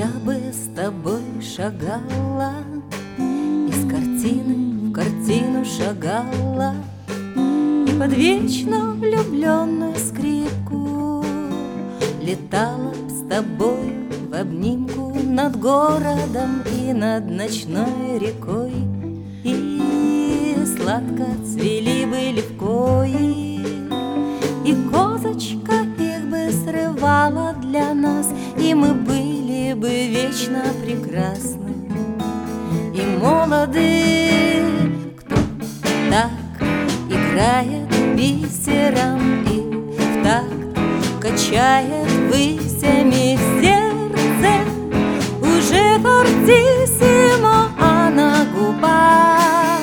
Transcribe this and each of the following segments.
Я бы с тобой шагала, из картины в картину шагала, и под вечно влюбленную скрипку летала б с тобой в обнимку над городом и над ночной рекой, и сладко цвели бы левкои, и козочка их бы срывала для нас, и мы были бы вечно прекрасны и молоды. Кто так играет бисером и в такт качает высями в сердце, уже фортиссимо, а на губах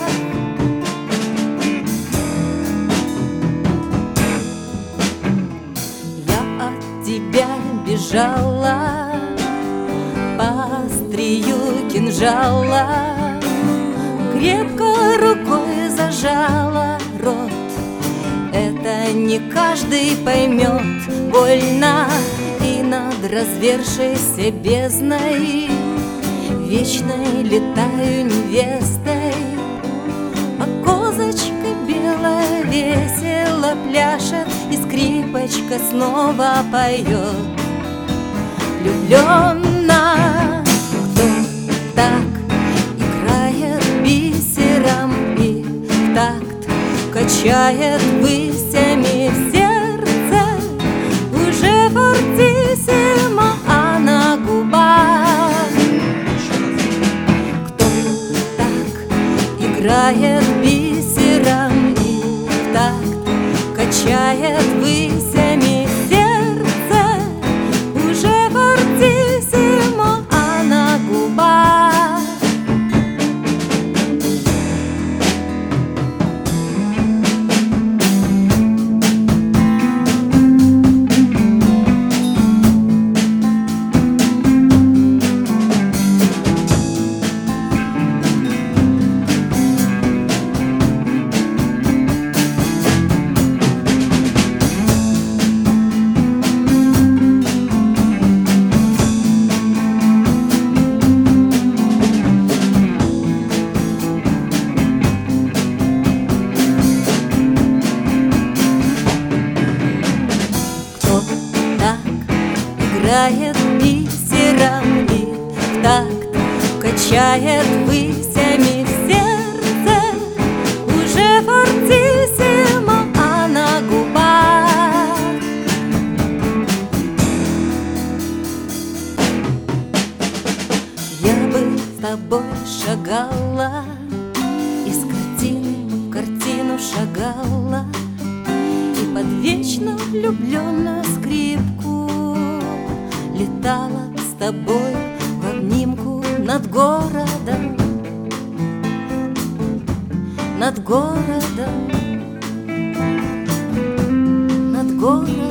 я от тебя бежала по острию кинжала, крепко рукой зажала рот. Это не каждый поймет, больно и над развершейся бездной вечной летаю невестой, а козочка белая весело пляшет, и скрипочка снова поет. Влюбленно, кто так играет бисером и в такт качает высями в сердце, уже фортиссимо, а на губах. Кто так играет бисером и в такт качает высями в сердце, уже фортиссимо, а на губах. Играет бисером и в такт качает высями в сердце, уже фортиссимо, а на губах. Я бы с тобой шагала, из картины в картину шагала, и под вечно влюбленную скрипку летала с тобой в обнимку над городом, над городом, над городом.